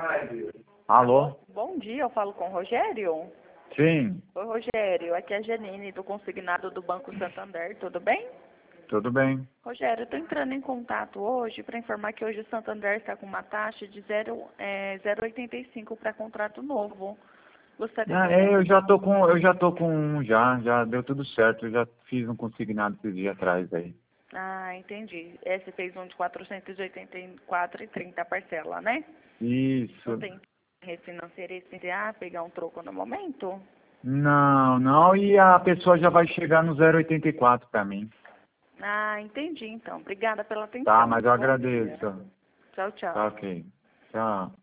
Alô? Bom dia, eu falo com o Rogério. Sim, Oi, Rogério, aqui é a Janine do Consignado do Banco Santander, tudo bem? tudo bem. Rogério, eu estou entrando em contato hoje para informar que hoje o Santander está com uma taxa de 0,85 para contrato novo. Gostaria de saber. Eu já tô com um já deu tudo certo, eu já fiz um consignado esses dias atrás aí. Ah, entendi. Você fez um de 484,30 a parcela, né? Não Isso. tem refinanceira e pegar um troco no momento? Não, não, e a pessoa já vai chegar no 0,84 pra mim. Ah, entendi então. Obrigada pela Tá, atenção. mas eu Bom dia. agradeço. Tchau, Tá tchau. ok. Tchau.